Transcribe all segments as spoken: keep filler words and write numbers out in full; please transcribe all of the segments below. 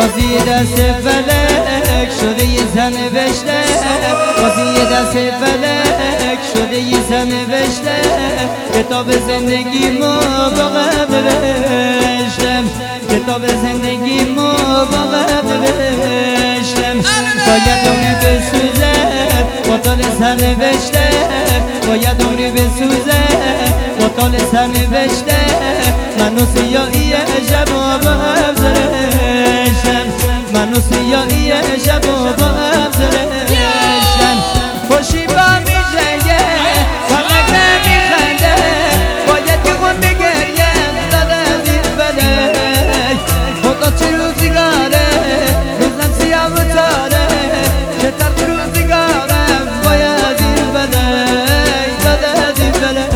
بازی دست فلک شده یه زن بشته، بازی دست فلک شده یه زن بشته، کتاب زندگیمو با قبل نوشتم، کتاب زندگیمو با قبل نوشتم. باید عمری بسوزه با تال سر نوشته، باید عمری بسوزه با تال سر نوشته. من و سیاهی شب و با هم زرشتم، من و سیاهی شب و با هم زرشتم. خوشی با می جنگه فقط نمی خنده، باید که خون بگریم داده از این فلک. خدا چه روزگاره روزم سیاه و تاره، چه تلخ روزگارم باید این فلک، داده از این فلک.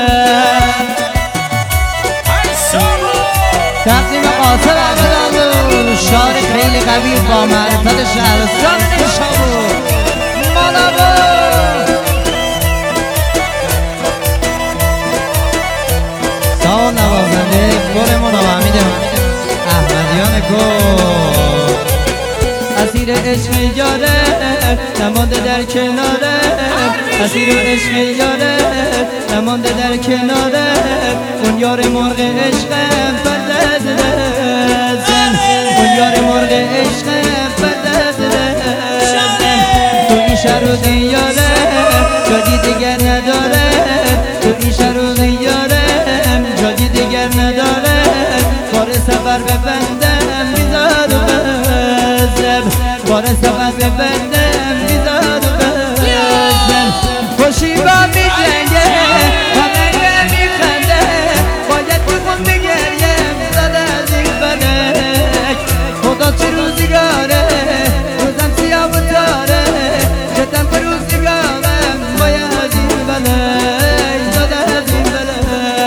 تقدیم قاسم احمدآلو، شاعر خیلی قوی با معرفت شهرستان نشابور مالابو. سال نوازنده گل مناومید احمدیان گل، اسیر عشق یاره نمانده در کناره، اسیر عشق یاره نمانده در کناره. اون یار مرغ عشقم پرداز رزم، اون یار مرغ عشقم پرداز رزم. تو این شهر و دیاره جایی دیگر نداره، تو این شهر و دیارم جایی دیگر نداره. بار سفر ببندم بیزار و بزم، بار سفر ببندم بیزار و بزم. خوشی با می جنگه فقط نمی خنده، باید که خون بگریم داده از این فلک. خدا چه روزگاره روزم سیاه و تاره، چه تلخ روزگارم باید از این فلک، داده از این فلک.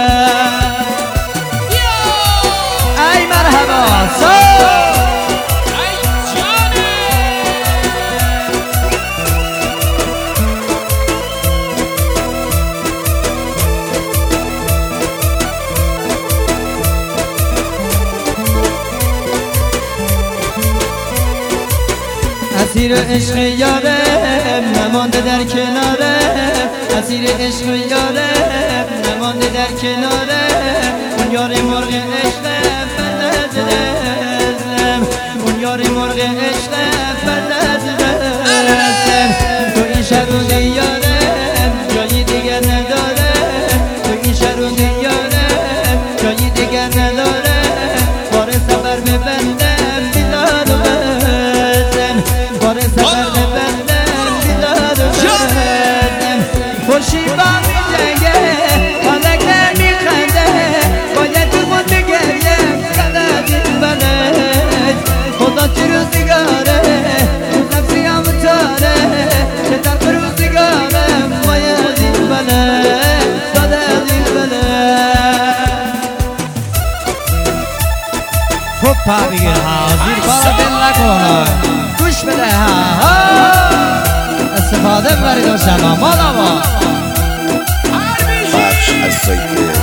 ای مرحبا سال اسیر عشق یاره نمانده در کناره، اسیر عشق یاره نمانده در کناره. اون یار مرغ عشقم پرداز رزم، اون یار مرغ عشقم پرداز رزم. تو این شهر و دیارم جایی دیگر نداره، تو این شهر و دیارم جایی دیگر نداره. بار سفر ببندم بیدار و بزم، بار سفر ببندم بیدار و بزم. خوشی با می جنگه فلک نمی خنده، باید که خود بگریم داده از این فلک. خدا چه روزگاره روزم سیاه و تاره، چه تلخ روزگارم باید این فلک، داده از این فلک. خوب پا بگیر ها، زیر پا را دل نکنه، گوش بده ها، استفاده برید و شما مالا با بخش از سایت